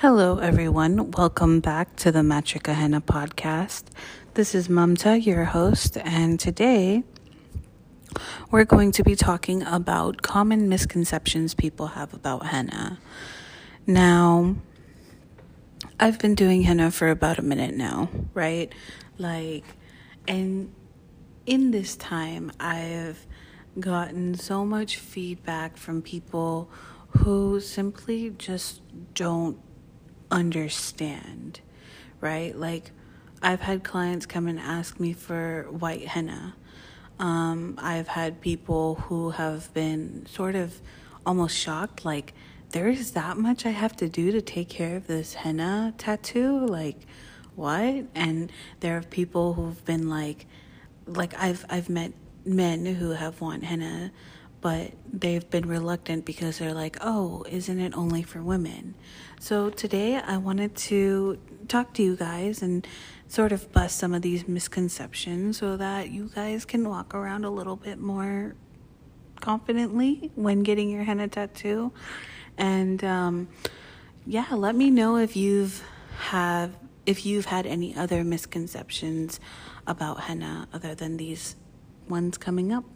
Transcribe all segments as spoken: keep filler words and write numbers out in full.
Hello, everyone. Welcome back to the Matrika Henna podcast. This is Mamta, your host, and today we're going to be talking about common misconceptions people have about henna. Now, I've been doing henna for about a minute now, right? Like, and in this time, I've gotten so much feedback from people who simply just don't understand, right? Like, I've had clients come and ask me for white henna. Um, I've had people who have been sort of almost shocked, like, there is that much I have to do to take care of this henna tattoo? Like, what? And there are people who've been like, like I've I've met men who have want henna, but they've been reluctant because they're like, oh, isn't it only for women? So today I wanted to talk to you guys and sort of bust some of these misconceptions so that you guys can walk around a little bit more confidently when getting your henna tattoo. And um, yeah, let me know if you've have if you've had any other misconceptions about henna other than these ones coming up.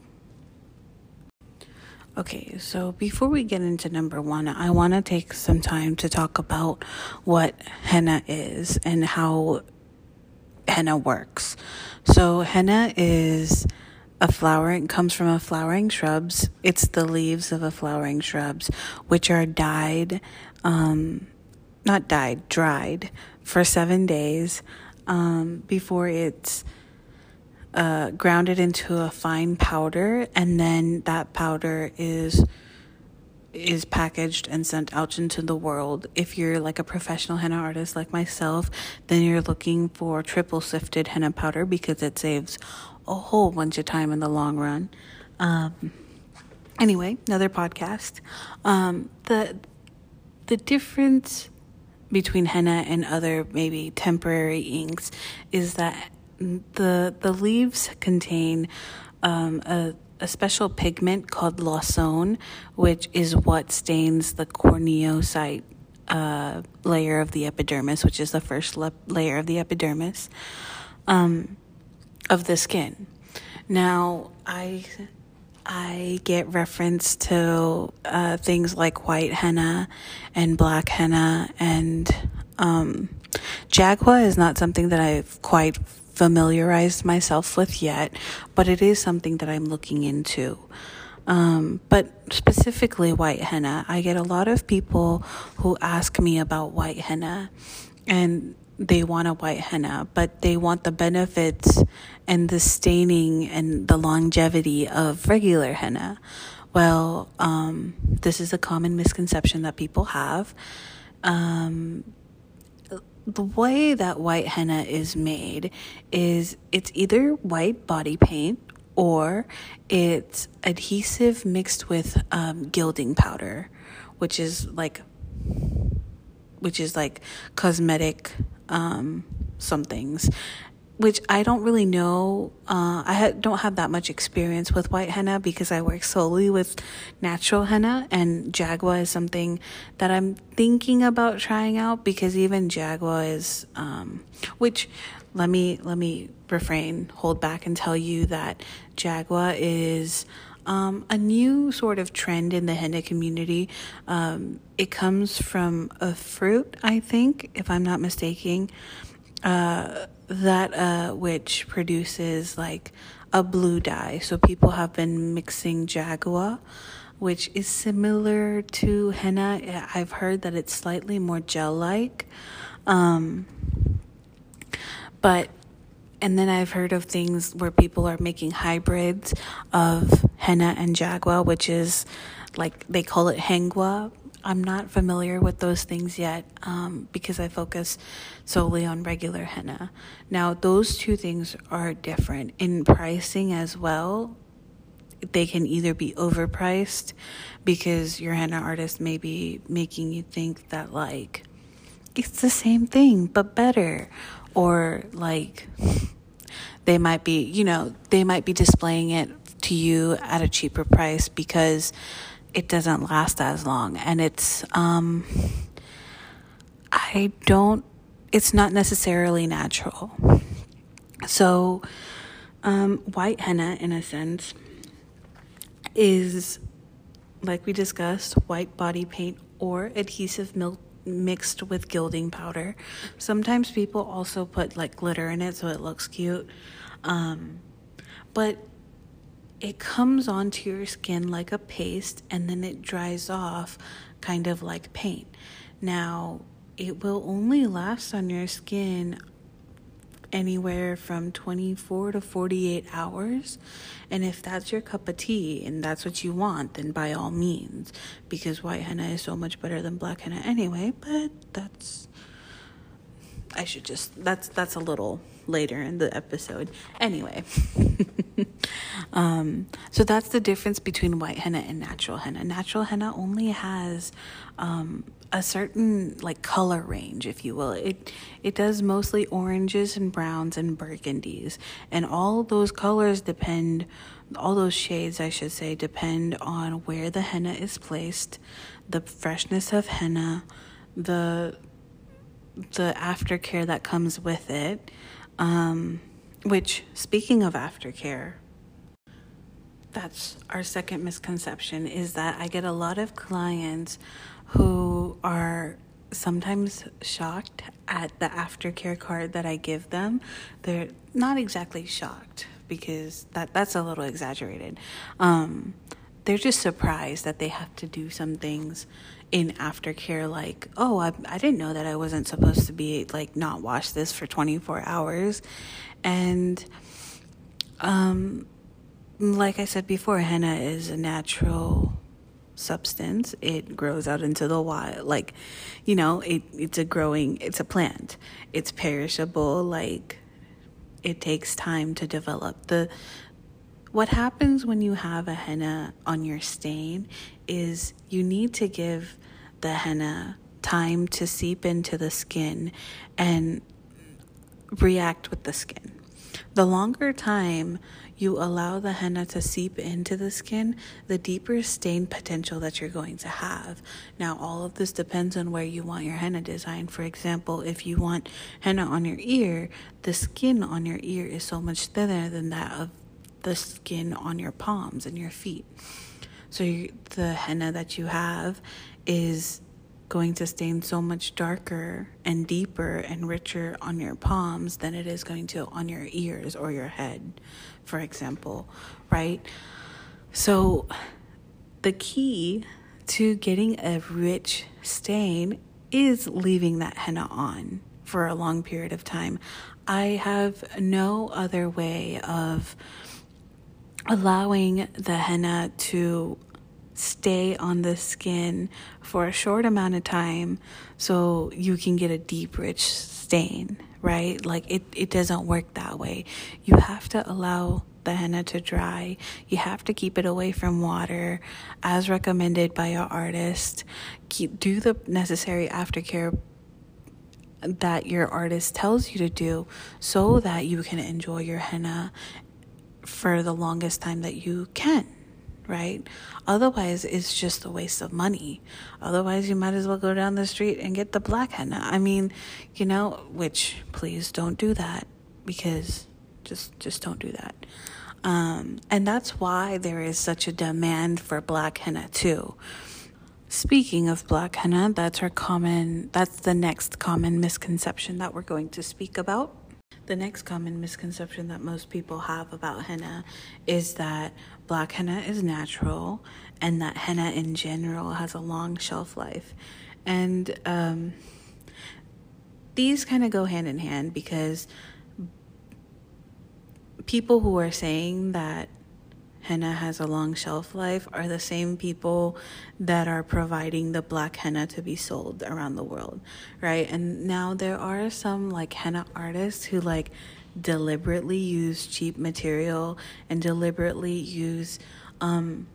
Okay, so before we get into number one, I want to take some time to talk about what henna is and how henna works. So henna is a flowering, comes from a flowering shrubs. It's the leaves of a flowering shrubs, which are dyed, um, not dyed, dried for seven days um, before it's Uh, grounded into a fine powder, and then that powder is is packaged and sent out into the world. If you're like a professional henna artist like myself, then you're looking for triple sifted henna powder because it saves a whole bunch of time in the long run. Um, anyway, another podcast. Um, the the difference between henna and other maybe temporary inks is that The the leaves contain um, a, a special pigment called lawsone, which is what stains the corneocyte uh, layer of the epidermis, which is the first le- layer of the epidermis um, of the skin. Now, I I get reference to uh, things like white henna and black henna, and um, Jagua is not something that I've quite familiarized myself with yet, but it is something that I'm looking into. Um, but specifically white henna, I get a lot of people who ask me about white henna, and they want a white henna, but they want the benefits and the staining and the longevity of regular henna. Well, um, this is a common misconception that people have. Um, The way that white henna is made is it's either white body paint or it's adhesive mixed with um, gilding powder, which is like which is like cosmetic um, somethings, which I don't really know. Uh, I ha- don't have that much experience with white henna because I work solely with natural henna, and Jagua is something that I'm thinking about trying out because even Jagua is, um, which let me, let me refrain, hold back and tell you that Jagua is um, a new sort of trend in the henna community. Um, it comes from a fruit, I think, if I'm not mistaken. Uh, that uh, which produces like a blue dye. So people have been mixing Jagua, which is similar to henna. I've heard that it's slightly more gel-like. Um, but, and then I've heard of things where people are making hybrids of henna and Jagua, which is like, they call it hengua. I'm not familiar with those things yet um, because I focus solely on regular henna. Now, those two things are different in pricing as well. They can either be overpriced because your henna artist may be making you think that, like, it's the same thing but better, or like they might be, you know, they might be displaying it to you at a cheaper price because it doesn't last as long. And it's, um, I don't, it's not necessarily natural. So, um, white henna, in a sense, is, like we discussed, white body paint or adhesive milk mixed with gilding powder. Sometimes people also put like glitter in it so it looks cute. Um, but it comes onto your skin like a paste and then it dries off kind of like paint. Now, it will only last on your skin anywhere from twenty-four to forty-eight hours. And if that's your cup of tea and that's what you want, then by all means, because white henna is so much better than black henna anyway. But that's, I should just, that's, that's a little later in the episode. Anyway, um, so that's the difference between white henna and natural henna. Natural henna only has, um, a certain like color range, if you will. It it does mostly oranges and browns and burgundies, and all those colors depend, all those shades I should say, depend on where the henna is placed, the freshness of henna, the the aftercare that comes with it. Um, which, speaking of aftercare, that's our second misconception, is that I get a lot of clients who are sometimes shocked at the aftercare card that I give them. They're not exactly shocked, because that that's a little exaggerated. Um, they're just surprised that they have to do some things in aftercare, like, oh, I, I didn't know that I wasn't supposed to be, like, not wash this for twenty-four hours. And um, like I said before, henna is a natural substance. It grows out into the wild, like, you know, it it's a growing, it's a plant. It's perishable, like, it takes time to develop. The what happens when you have a henna on your stain is you need to give the henna time to seep into the skin and react with the skin. The longer time you allow the henna to seep into the skin, the deeper stain potential that you're going to have. Now, all of this depends on where you want your henna design. For example, if you want henna on your ear, the skin on your ear is so much thinner than that of the skin on your palms and your feet. So you, the henna that you have is going to stain so much darker and deeper and richer on your palms than it is going to on your ears or your head, for example, right? So the key to getting a rich stain is leaving that henna on for a long period of time. I have no other way of allowing the henna to stay on the skin for a short amount of time so you can get a deep, rich stain, right? Like, it, it doesn't work that way. You have to allow the henna to dry. You have to keep it away from water as recommended by your artist. Keep, do the necessary aftercare that your artist tells you to do so that you can enjoy your henna for the longest time that you can, right? Otherwise, it's just a waste of money. Otherwise, you might as well go down the street and get the black henna. I mean, you know, which, please don't do that, because just just don't do that. Um, and that's why there is such a demand for black henna too. Speaking of black henna, that's our common, that's the next common misconception that we're going to speak about. The next common misconception that most people have about henna is that black henna is natural and that henna in general has a long shelf life. And um, these kind of go hand in hand, because people who are saying that henna has a long shelf life are the same people that are providing the black henna to be sold around the world, right? And now there are some like henna artists who like deliberately use cheap material and deliberately use um,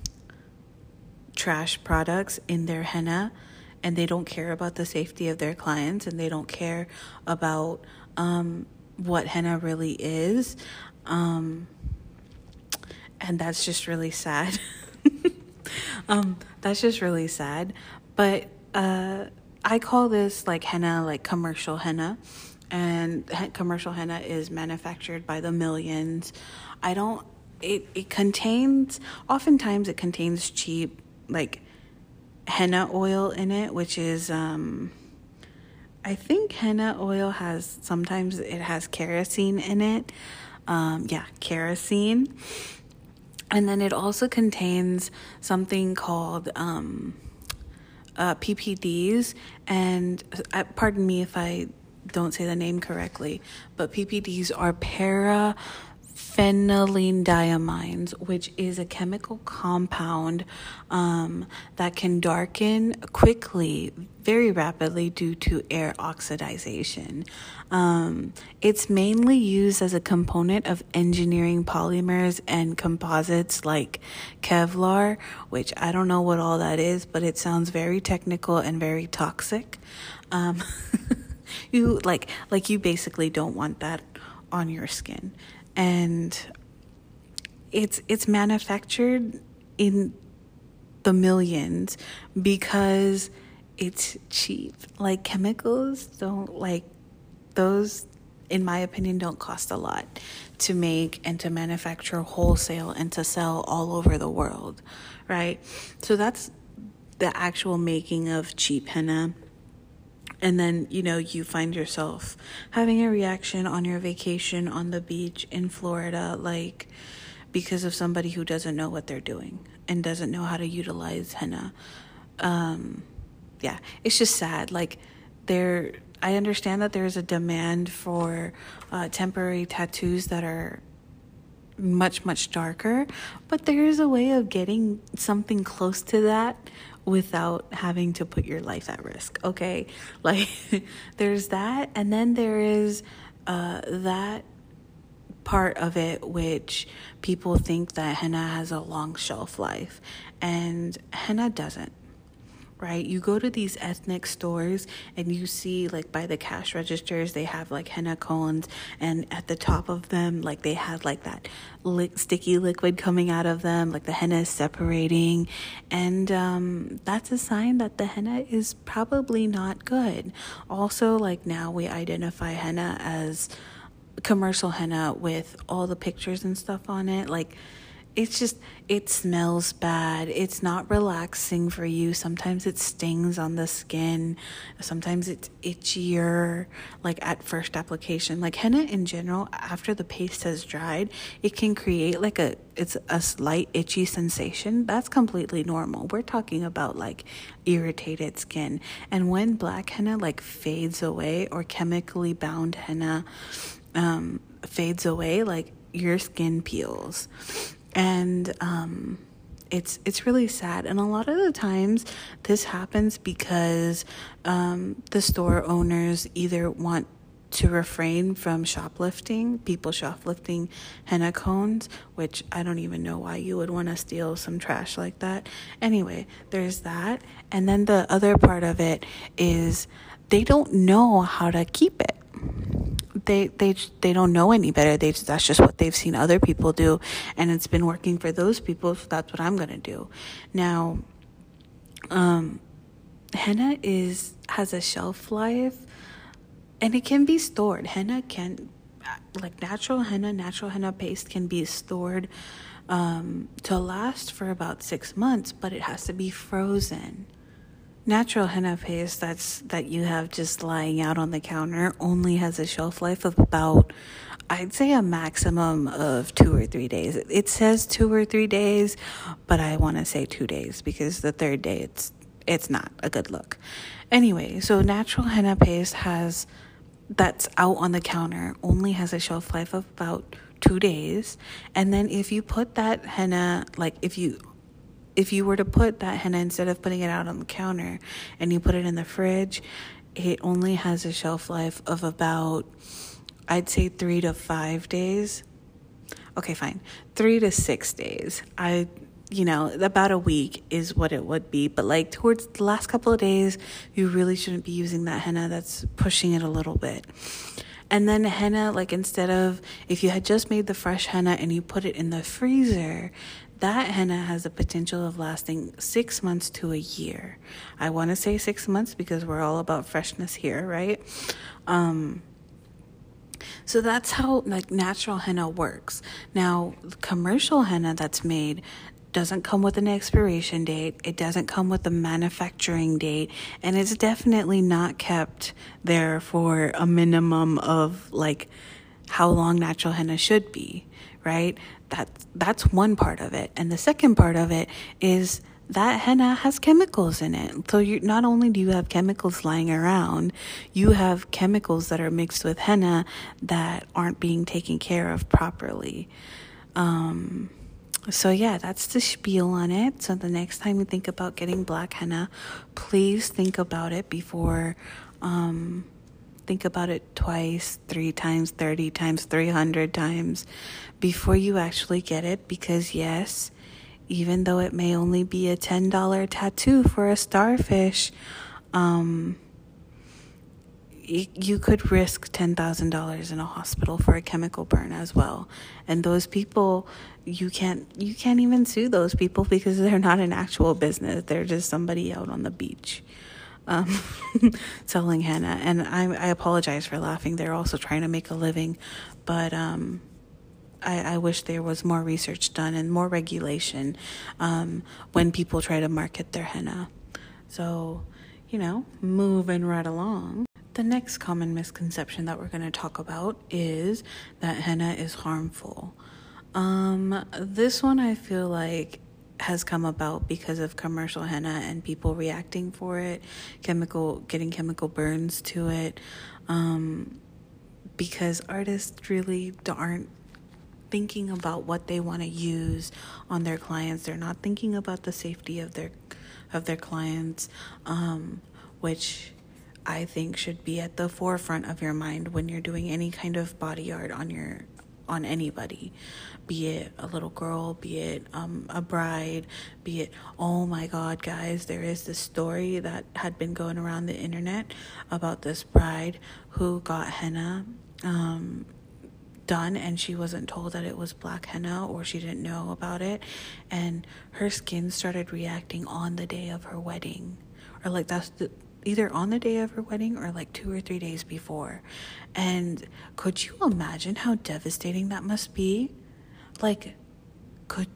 trash products in their henna, and they don't care about the safety of their clients, and they don't care about um, what henna really is. Um, And that's just really sad. um, that's just really sad. But uh, I call this like henna, like commercial henna. And he- commercial henna is manufactured by the millions. I don't, it, it contains, oftentimes it contains cheap, like, henna oil in it, which is, um, I think henna oil has, sometimes it has kerosene in it. Um, yeah, kerosene. And then it also contains something called um, uh, P P Ds. And uh, pardon me if I don't say the name correctly, but P P Ds are para phenylene diamines, which is a chemical compound um, that can darken quickly, very rapidly due to air oxidation. Um, it's mainly used as a component of engineering polymers and composites like Kevlar, which I don't know what all that is, but it sounds very technical and very toxic. Um, you like like you basically don't want that on your skin. And it's it's manufactured in the millions because it's cheap. Like chemicals don't like those, in my opinion, don't cost a lot to make and to manufacture wholesale and to sell all over the world, right? So that's the actual making of cheap henna. And then, you know, you find yourself having a reaction on your vacation on the beach in Florida, like because of somebody who doesn't know what they're doing and doesn't know how to utilize henna. Um, yeah, it's just sad. Like there, I understand that there's a demand for uh, temporary tattoos that are much, much darker, but there is a way of getting something close to that without having to put your life at risk, okay? Like, there's that, and then there is uh, that part of it which people think that henna has a long shelf life, and henna doesn't. Right? You go to these ethnic stores and you see like by the cash registers, they have like henna cones, and at the top of them, like they have like that li- sticky liquid coming out of them, like the henna is separating. And um, that's a sign that the henna is probably not good. Also, like now we identify henna as commercial henna with all the pictures and stuff on it. Like, it's just, it smells bad. It's not relaxing for you. Sometimes it stings on the skin. Sometimes it's itchier, like at first application. Like henna in general, after the paste has dried, it can create like a, it's a slight itchy sensation. That's completely normal. We're talking about like irritated skin. And when black henna like fades away, or chemically bound henna um, fades away, like your skin peels. And um, it's it's really sad. And a lot of the times this happens because um, the store owners either want to refrain from shoplifting, people shoplifting henna cones, which I don't even know why you would want to steal some trash like that. Anyway, there's that. And then the other part of it is they don't know how to keep it. They they they don't know any better. They that's just what they've seen other people do, and it's been working for those people. So that's what I'm gonna do. Now, um, henna is has a shelf life, and it can be stored. Henna can, like natural henna, natural henna paste can be stored um, to last for about six months, but it has to be frozen. Natural henna paste that's that you have just lying out on the counter only has a shelf life of about, I'd say a maximum of two or three days. It says two or three days, but I want to say two days because the third day it's it's not a good look. Anyway, so natural henna paste has that's out on the counter only has a shelf life of about two days, and then if you put that henna, like if you If you were to put that henna, instead of putting it out on the counter and you put it in the fridge, it only has a shelf life of about, I'd say three to five days. Okay, fine. Three to six days. I, you know, about a week is what it would be. But like towards the last couple of days, you really shouldn't be using that henna. That's pushing it a little bit. And then henna, like instead of, if you had just made the fresh henna and you put it in the freezer, that henna has the potential of lasting six months to a year. I want to say six months because we're all about freshness here, right? Um, so that's how like natural henna works. Now, commercial henna that's made doesn't come with an expiration date. It doesn't come with a manufacturing date, and it's definitely not kept there for a minimum of like how long natural henna should be, right? That's that's one part of it. And the second part of it is that henna has chemicals in it. So you not only do you have chemicals lying around, you have chemicals that are mixed with henna that aren't being taken care of properly. Um So yeah, that's the spiel on it. So the next time you think about getting black henna, please think about it before, um, think about it twice, three times, thirty times, three hundred times before you actually get it. Because yes, even though it may only be a ten dollars tattoo for a starfish, um, you could risk ten thousand dollars in a hospital for a chemical burn as well. And those people, you can't you can't even sue those people because they're not an actual business. They're just somebody out on the beach um, selling henna. And I, I apologize for laughing. They're also trying to make a living. But um, I, I wish there was more research done and more regulation um, when people try to market their henna. So, you know, moving right along. The next common misconception that we're going to talk about is that henna is harmful. Um, this one I feel like has come about because of commercial henna and people reacting for it, chemical, getting chemical burns to it, um, because artists really aren't thinking about what they want to use on their clients. They're not thinking about the safety of their of their clients, um, which I think should be at the forefront of your mind when you're doing any kind of body art on your on anybody, be it a little girl, be it um, a bride, be it, oh my God, guys, there is this story that had been going around the internet about this bride who got henna um, done, and she wasn't told that it was black henna, or she didn't know about it, and her skin started reacting on the day of her wedding, or like that's the either on the day of her wedding or like two or three days before. And could you imagine how devastating that must be? Like, could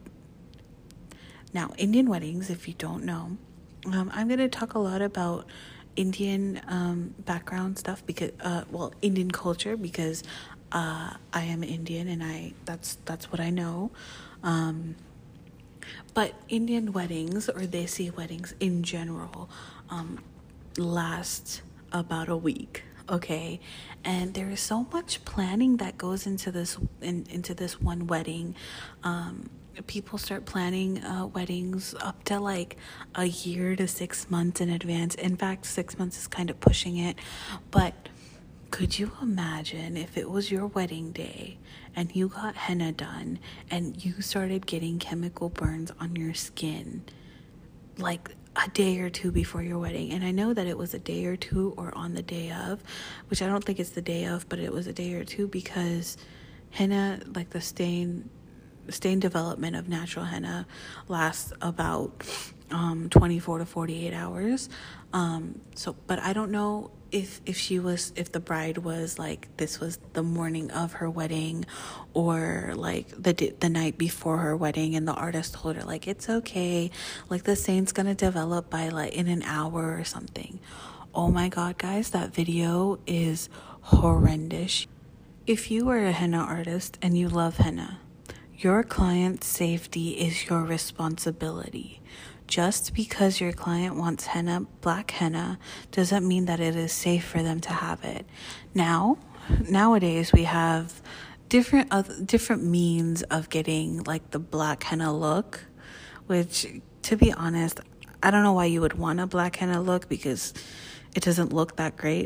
now Indian weddings, if you don't know, um, I'm going to talk a lot about Indian um, background stuff because, uh, well, Indian culture, because uh, I am Indian and I that's that's what I know. Um, but Indian weddings or Desi weddings in general, um, last about a week, okay? And there is so much planning that goes into this in, into this one wedding. Um, people start planning uh, weddings up to like a year to six months in advance. In fact, six months is kind of pushing it. But could you imagine if it was your wedding day and you got henna done and you started getting chemical burns on your skin, like a day or two before your wedding? And I know that it was a day or two or on the day of, which I don't think it's the day of, but it was a day or two because henna, like the stain stain development of natural henna lasts about um, twenty-four to forty-eight hours. Um, so, but I don't know if if she was, if the bride was like, this was the morning of her wedding or like the the night before her wedding, and the artist told her like, it's okay, like the stain's gonna develop by like in an hour or something. Oh my God, guys, that video is horrendous. If you are a henna artist and you love henna, your client's safety is your responsibility. Just because your client wants henna, black henna, doesn't mean that it is safe for them to have it. Now, nowadays we have different uh, different means of getting like the black henna look, which, to be honest, I don't know why you would want a black henna look because it doesn't look that great.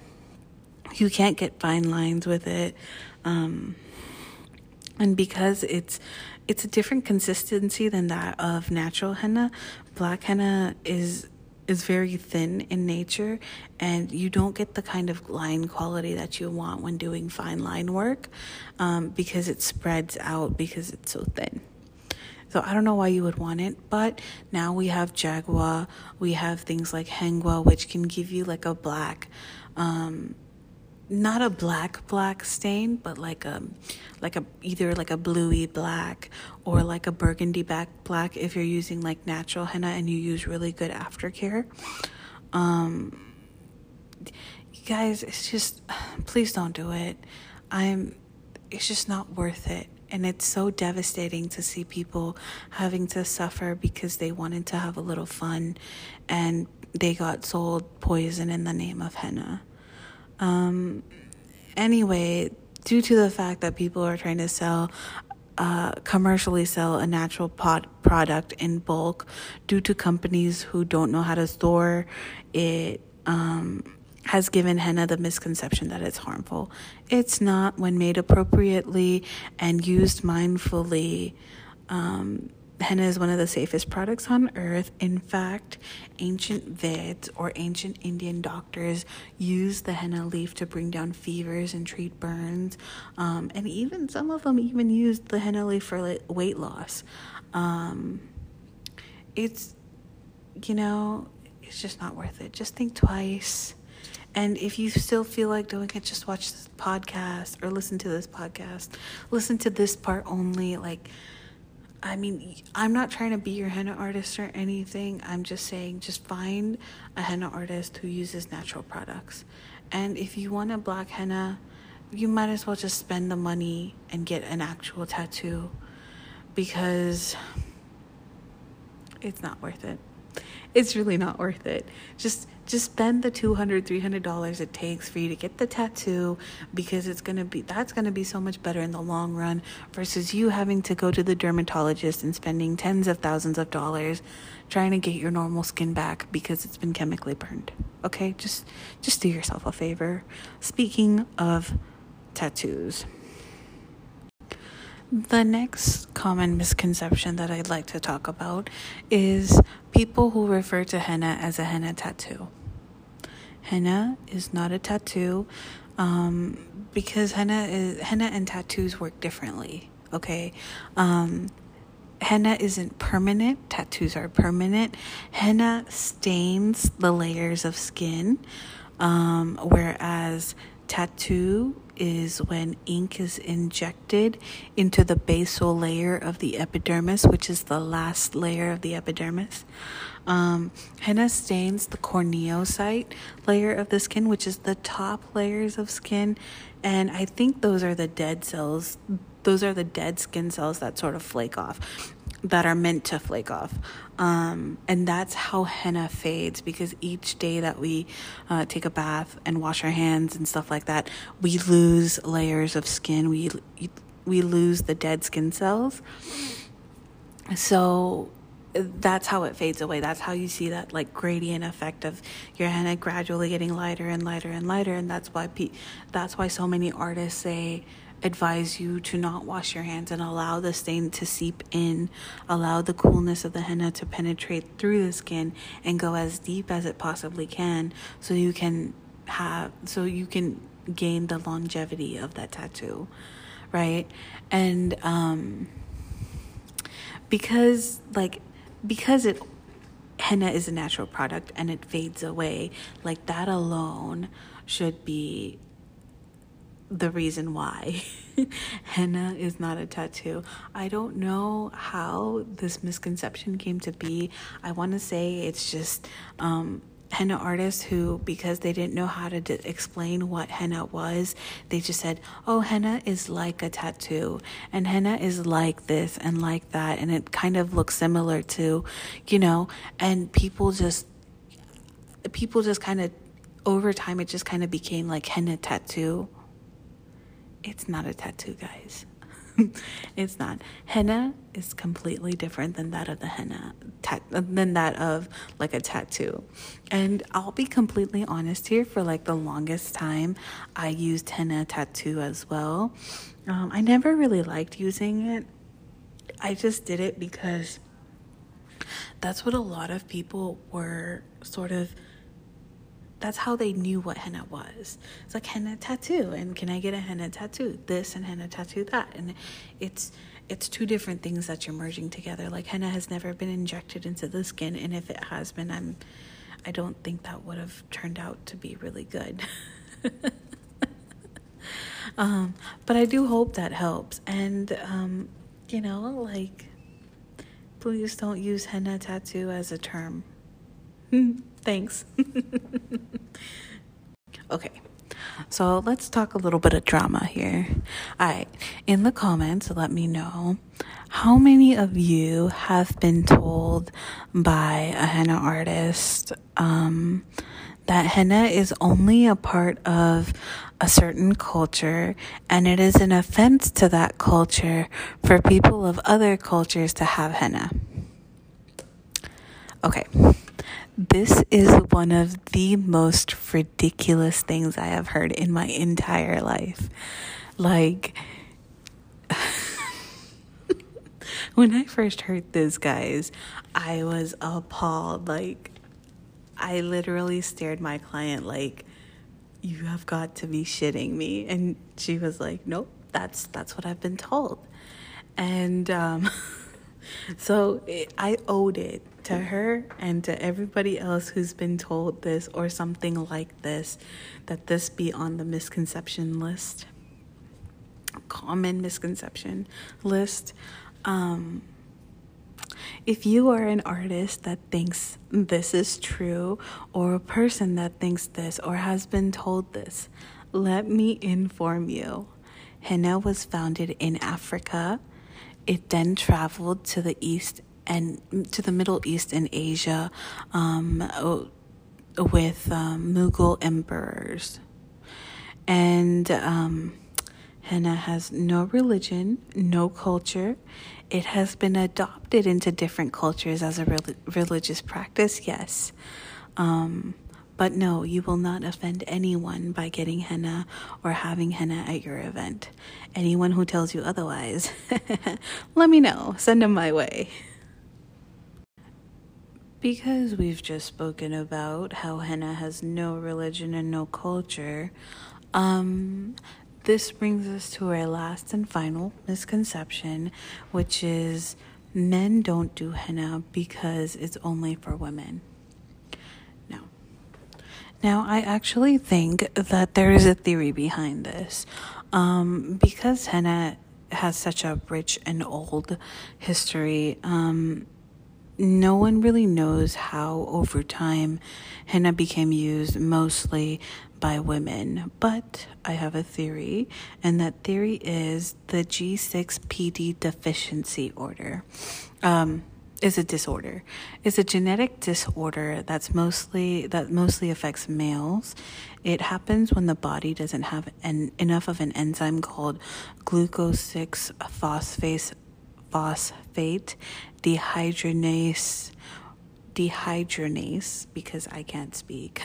You can't get fine lines with it. Um, and because it's it's a different consistency than that of natural henna, black henna is is very thin in nature, and you don't get the kind of line quality that you want when doing fine line work, um, because it spreads out because it's so thin. So I don't know why you would want it, but now we have Jaguar, we have things like Hengua, which can give you like a black, um, not a black black stain, but like a like a either like a bluey black or like a burgundy back black if you're using like natural henna and you use really good aftercare. Um, you guys, it's just, please don't do it. I'm, it's just not worth it. And it's so devastating to see people having to suffer because they wanted to have a little fun and they got sold poison in the name of henna. Um, anyway, due to the fact that people are trying to sell, uh, commercially sell a natural pot product in bulk, due to companies who don't know how to store it, um, has given henna the misconception that it's harmful. It's not when made appropriately and used mindfully. Um, henna is one of the safest products on earth. In fact, ancient Veds or ancient Indian doctors used the henna leaf to bring down fevers and treat burns. Um, and even some of them even used the henna leaf for like, weight loss. Um, it's, you know, it's just not worth it. Just think twice. And if you still feel like doing it, just watch this podcast or listen to this podcast. Listen to this part only. Like, I mean, I'm not trying to be your henna artist or anything. I'm just saying, just find a henna artist who uses natural products. And if you want a black henna, you might as well just spend the money and get an actual tattoo, because it's not worth it. It's really not worth it. Just just spend the two hundred dollars, three hundred dollars it takes for you to get the tattoo, because it's going to be, that's going to be so much better in the long run versus you having to go to the dermatologist and spending tens of thousands of dollars trying to get your normal skin back because it's been chemically burned. Okay? Just just do yourself a favor. Speaking of tattoos, the next common misconception that I'd like to talk about is people who refer to henna as a henna tattoo. Henna is not a tattoo, um, because henna is henna and tattoos work differently. Okay, um, henna isn't permanent. Tattoos are permanent. Henna stains the layers of skin, um, whereas tattoo is when ink is injected into the basal layer of the epidermis, which is the last layer of the epidermis. Um, henna stains the corneocyte layer of the skin, which is the top layers of skin. And I think those are the dead cells. Those are the dead skin cells that sort of flake off, that are meant to flake off. Um, and that's how henna fades, because each day that we uh, take a bath and wash our hands and stuff like that, we lose layers of skin. We we lose the dead skin cells. So that's how it fades away. That's how you see that like gradient effect of your henna gradually getting lighter and lighter and lighter. And that's why pe- that's why so many artists say, advise you to not wash your hands and allow the stain to seep in, allow the coolness of the henna to penetrate through the skin and go as deep as it possibly can, so you can have so you can gain the longevity of that tattoo, right? And um because like because it henna is a natural product and it fades away, like that alone should be the reason why henna is not a tattoo. I don't know how this misconception came to be. I want to say it's just um, henna artists who, because they didn't know how to d- explain what henna was, they just said, oh, henna is like a tattoo, and henna is like this and like that, and it kind of looks similar to, you know, and people just, people just kind of, over time, it just kind of became like henna tattoo. It's not a tattoo, guys. It's not. Henna is completely different than that of the henna, ta- than that of like a tattoo. And I'll be completely honest here, for like the longest time, I used henna tattoo as well. Um, I never really liked using it. I just did it because That's what a lot of people were sort of, that's how they knew what henna was. It's like henna tattoo, and can I get a henna tattoo? This and henna tattoo that. And it's it's two different things that you're merging together. Like henna has never been injected into the skin, and if it has been, I'm I don't think that would have turned out to be really good. um, but I do hope that helps. And um, you know, like, please don't use henna tattoo as a term. Thanks. Okay, so let's talk a little bit of drama here. All right, in the comments, let me know how many of you have been told by a henna artist um, that henna is only a part of a certain culture, and it is an offense to that culture for people of other cultures to have henna. Okay. This is one of the most ridiculous things I have heard in my entire life. Like, when I first heard this, guys, I was appalled. Like, I literally stared my client like, you have got to be shitting me. And she was like, nope, that's that's what I've been told. And um so it, I owed it to her and to everybody else who's been told this or something like this, that this be on the misconception list, common misconception list. Um, if you are an artist that thinks this is true, or a person that thinks this or has been told this, let me inform you. Henna was founded in Africa. It then traveled to the East and to the Middle East and Asia um, with um, Mughal emperors. And um, henna has no religion, no culture. It has been adopted into different cultures as a re- religious practice, yes. Um, but no, you will not offend anyone by getting henna or having henna at your event. Anyone who tells you otherwise, let me know. Send them my way. Because we've just spoken about how henna has no religion and no culture, um, this brings us to our last and final misconception, which is men don't do henna because it's only for women. No. Now, I actually think that there is a theory behind this. Um, because henna has such a rich and old history, um, no one really knows how over time henna became used mostly by women. But I have a theory, and that theory is the G six P D deficiency order. Um, is a disorder. It's a genetic disorder that's mostly that mostly affects males. It happens when the body doesn't have an, enough of an enzyme called glucose six phosphate phosphate dehydrogenase dehydrogenase because I can't speak.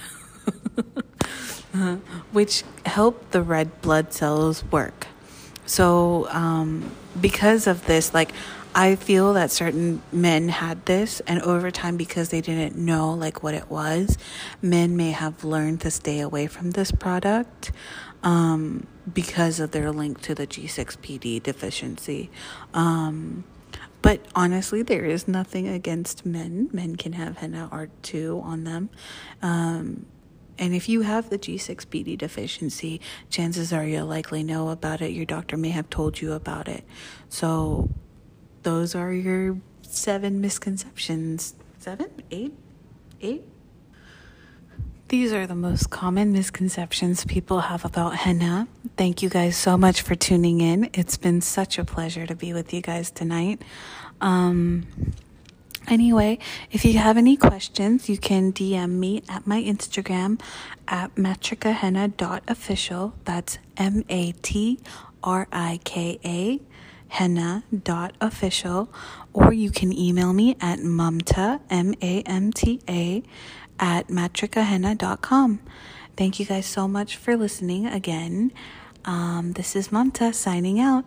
uh, which help the red blood cells work. So um, because of this, like, I feel that certain men had this, and over time, because they didn't know like what it was, men may have learned to stay away from this product um, because of their link to the G six P D deficiency. Um, but honestly, there is nothing against men. Men can have henna art too on them. Um, and if you have the G six P D deficiency, chances are you'll likely know about it. Your doctor may have told you about it. So those are your seven misconceptions. Seven? Eight? Eight? These are the most common misconceptions people have about henna. Thank you guys so much for tuning in. It's been such a pleasure to be with you guys tonight. Um, anyway, if you have any questions, you can D M me at my Instagram at matrikahenna dot official. That's M A T R I K A henna dot official, or you can email me at mamta, M A M T A, at matrikahenna dot com. Thank you guys so much for listening again. Um, this is Mamta signing out.